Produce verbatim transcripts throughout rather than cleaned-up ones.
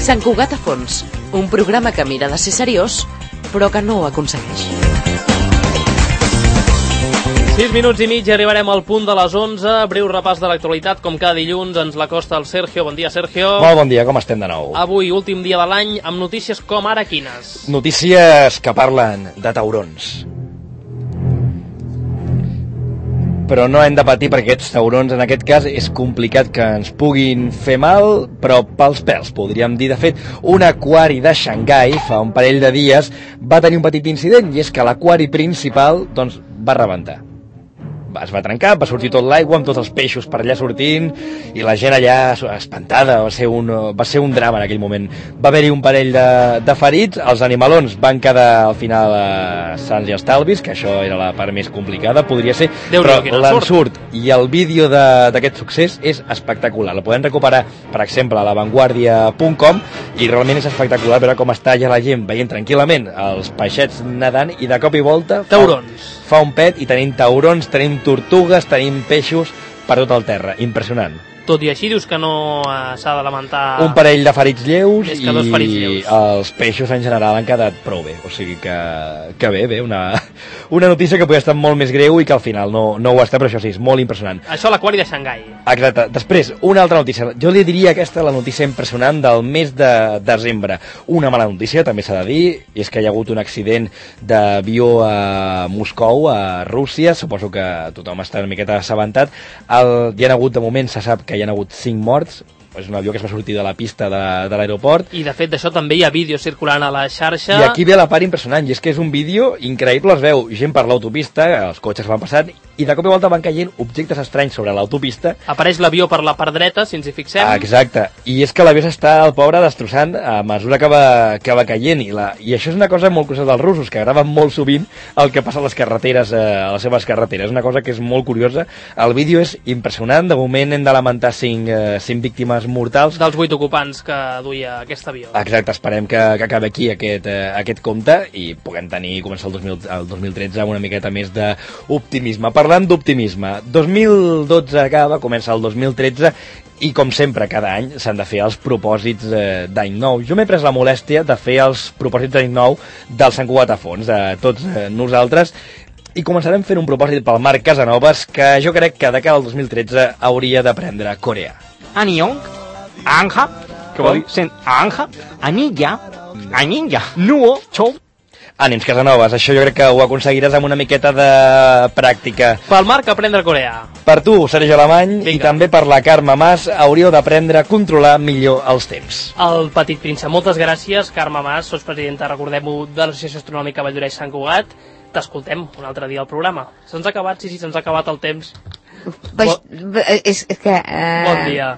Sant Cugat a fons, un programa que mira de ser seriós, però que no ho aconsegueix. sis minuts i mig i arribarem al punt de les onze. Breu repàs de l'actualitat, com cada dilluns ens l'acosta el Sergio. Bon dia, Sergio. Molt bon dia, com estem de nou? Avui, últim dia de l'any, amb notícies com ara quines? Notícies que parlen de taurons. Però no hem de patir perquè aquests taurons, en aquest cas, és complicat que ens puguin fer mal, però pels pèls, podríem dir. De fet, un aquari de Xangai, fa un parell de dies, va tenir un petit incident, i és que l'aquari principal, doncs, va rebentar. Es va trencar, va sortir tot l'aigua amb tots els peixos per allà sortint i la gent allà espantada, va ser un, va ser un drama en aquell moment. Va haver-hi un parell de, de ferits, els animalons van quedar al final a sants i estalvis, que això era la part més complicada, podria ser, Déu però l'ensurt i el vídeo d'aquest succés és espectacular. La podem recuperar, per exemple, a lavanguardia punt com i realment és espectacular veure com està ja la gent veient tranquil·lament els peixets nedant i de cop i volta taurons. Fa, fa un pet i tenim taurons, tenim tortugues, tenim peixos per tot el terra. Impressionant. Tot i així dius que no eh, s'ha de lamentar... Un parell de ferits lleus i ferits lleus. Els peixos en general han quedat prou bé. O sigui que, que bé, bé, una, una notícia que podia estar molt més greu i que al final no, no ho està, però això sí, és molt impressionant. Això a l'aquari de Xangai. Exacte. Després, una altra notícia. Jo li diria aquesta la notícia impressionant del mes de desembre. Una mala notícia, també s'ha de dir, i és que hi ha hagut un accident d'avió a Moscou, a Rússia. Suposo que tothom està una miqueta assabentat. El, hi ha hagut, de moment, se sap que hi ha hagut cinc morts. És un avió que es va sortir de la pista de, de l'aeroport. I de fet d'això també hi ha vídeos circulant a la xarxa. I aquí ve la part impressionant, i és que és un vídeo increïble, es veu gent per l'autopista, els cotxes van passant, i de cop i volta van caient objectes estranys sobre l'autopista. Apareix l'avió per la part dreta, si ens hi fixem. Ah, exacte, i és que l'avió s'està, el pobre, destrossant a mesura que va, que va caient, i, la, i això és una cosa molt curiosa dels russos, que graven molt sovint el que passa a les carreteres, a les seves carreteres, una cosa que és molt curiosa. El vídeo és impressionant, de moment hem de lamentar cinc, eh, cinc víctimes mortals. Dels vuit ocupants que duia aquest avió. Exacte, esperem que, que acabi aquí aquest, eh, aquest compte i puguem tenir, començar el, dos mil, el dos mil tretze amb una miqueta més d'optimisme. Parlant d'optimisme, dos mil dotze acaba, comença el dos mil tretze i com sempre cada any s'han de fer els propòsits eh, d'any nou. Jo m'he pres la molèstia de fer els propòsits d'any nou del Sant Cugat a fons, de tots eh, nosaltres, i començarem fent un propòsit pel Marc Casanovas que jo crec que de cara al dos mil tretze hauria d'aprendre coreà. Anyong, anja, què vol dir? Sen anja, anilla, anilla, nuo, chou. Ànims, Casanovas, això jo crec que ho aconseguiràs amb una miqueta de pràctica. Pel Marc, aprendre coreà. Per tu, Sergi Alemany, Vinga. I també per la Carme Mas, hauríeu d'aprendre a controlar millor els temps. El Petit Príncep. Moltes gràcies, Carme Mas, sotspresidenta, recordem-ho, de l'Associació Astronòmica Valldoreix Sant Cugat. T'escoltem un altre dia al programa. Se'ns ha acabat, sí, sí, se'ns ha acabat el temps. Baix, bo... és, és que... Uh... Bon dia.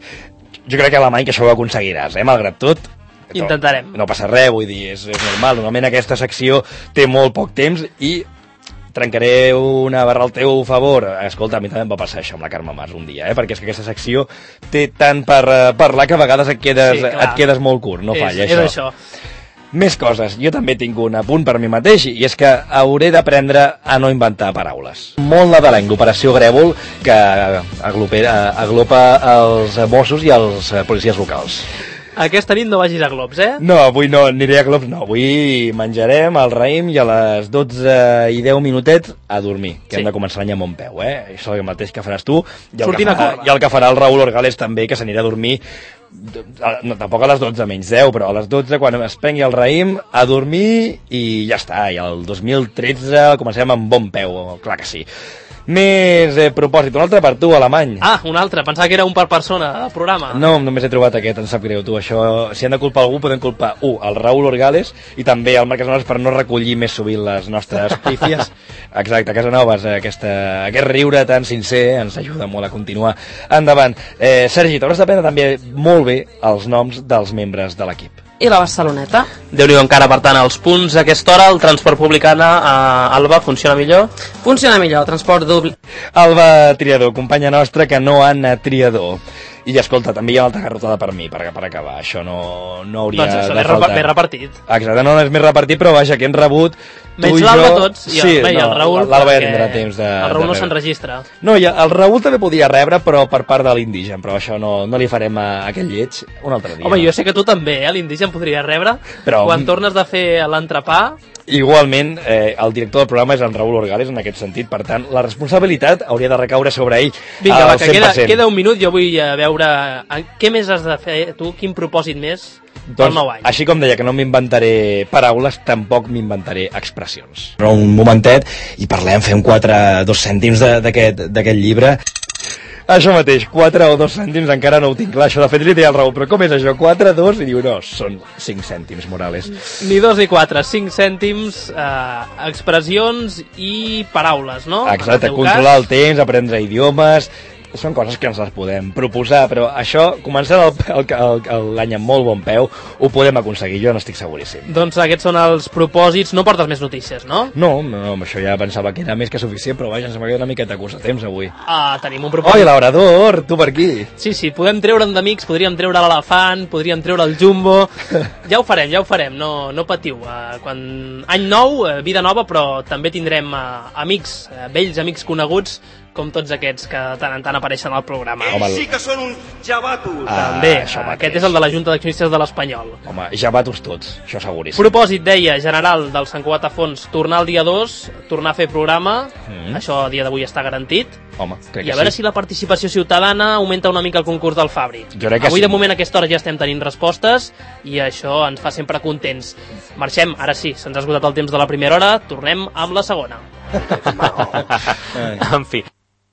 Jo crec que Alemany que això ho aconseguiràs, eh, malgrat tot. Intentarem. No passa res, vull dir, és, és normal. Normalment aquesta secció té molt poc temps i trencaré una barra al teu favor. Escolta, a mi també em va passar això amb la Carme Mas un dia, eh? Perquè és que aquesta secció té tant per uh, parlar que a vegades et quedes, sí, et quedes molt curt, no és, falla és això. això. Més coses. Jo també tinc un apunt per mi mateix, i és que hauré d'aprendre a no inventar paraules. Molt nadalenc, l'operació Grèvol, que aglupa, aglupa els Mossos i els policies locals. Aquesta nit no vagis a Globs, eh? No, avui no aniré a Globs, no. Avui menjarem el raïm i a les dotze i deu minutets a dormir, que sí. Hem de començar l'any amb un peu, eh? Això és el mateix que faràs tu i el, Sortint que farà, i el que farà el Raúl Orgales també, que s'anirà a dormir no, tampoc a les dotze menys deu, però a les dotze quan es prengui el raïm a dormir i ja està, i el dos mil tretze comencem amb bon peu, clar que sí. Més eh, propòsit, un altre per tu, Alemany. Ah, un altre, pensava que era un per persona al programa. No, només he trobat aquest, em sap greu, tu. Això, si han de culpar algú, podem culpar, un, el Raúl Orgales i també el Marc Casanovas per no recollir més sovint les nostres pífies. Exacte, Casanovas, aquesta, aquest riure tan sincer ens ajuda molt a continuar endavant. Eh, Sergi, t'hauràs d'aprendre també molt bé els noms dels membres de l'equip. I la Barceloneta? Déu-n'hi-do encara, per tant, els punts a aquesta hora, el transport públic a Alba funciona millor? Funciona millor, el transport públic. Alba Triador, companya nostra que no Anna Triador. I escolta, també hi ha altra garrotada per mi, per, per acabar. Això no, no hauria doncs això de és faltar. més repartit. Exacte, no és més repartit, però vaja, que hem rebut tu menys i l'Alba jo... tots, i el, sí, bé, i el no, Raül, l'Alba ja perquè tindrà temps de... el Raül de no rebre. s'enregistra. No, ja, el Raül també podia rebre, però per part de l'Indígen, però això no, no li farem a, a aquest lleig un altre dia. Home, jo sé que tu també, eh, l'Indígen podria rebre, Però- quan tornes de fer l'entrepà. Igualment, eh, el director del programa és en Raül Orgales en aquest sentit, per tant, la responsabilitat hauria de recaure sobre ell Vinga, al va, que queda, cent per cent. queda un minut, jo vull eh, veure en què més has de fer tu, quin propòsit més pel Doncs, nou any. així com deia que no m'inventaré paraules, tampoc m'inventaré expressions. Però un momentet i parlem, fem quatre, dos cèntims de- d'aquest d'aquest llibre. Això mateix, quatre o dos cèntims, encara no ho tinc clar, això de fet li deia al Raül, però com és això, quatre, dos, i diu, no, són cinc cèntims, Morales. Ni dos ni quatre, cinc cèntims, eh, expressions i paraules, no? Exacte, En el teu controlar cas. el temps, aprendre idiomes, són coses que ens les podem proposar, però això, començant el- el- el- l'any amb molt bon peu, ho podem aconseguir, jo n'estic seguríssim. Doncs aquests són els propòsits, no portes més notícies, no? No, no, no, amb això ja pensava que era més que suficient, però vaja, ens m'ha quedat una miqueta curs de temps avui. Ah, tenim un Oi, propòsit. l'orador, tu per aquí. Sí, sí, podem treure'n d'amics, podríem treure l'elefant, podríem treure el jumbo. Ja ho farem, ja ho farem, no, no patiu. Uh, quan... Any nou, uh, vida nova, però també tindrem uh, amics, uh, vells amics coneguts, com tots aquests que de tant en tant apareixen al programa. Home, Sí que són uns jabatos. Ah, També, això uh, mateix. aquest és el de la Junta d'Accionistes de l'Espanyol. home, ja vatos tots, això seguríssim. Propòsit, deia, general del Sant Cugat a Fons, tornar el dia dos, tornar a fer programa, Mm. això a dia d'avui està garantit, Home, crec i a que veure sí. si la participació ciutadana augmenta una mica el concurs del Fabri. Jo crec que Avui sí. de moment a aquesta hora ja estem tenint respostes i això ens fa sempre contents. Marxem, ara sí, se'ns ha esgotat el temps de la primera hora, tornem amb la segona. En fi.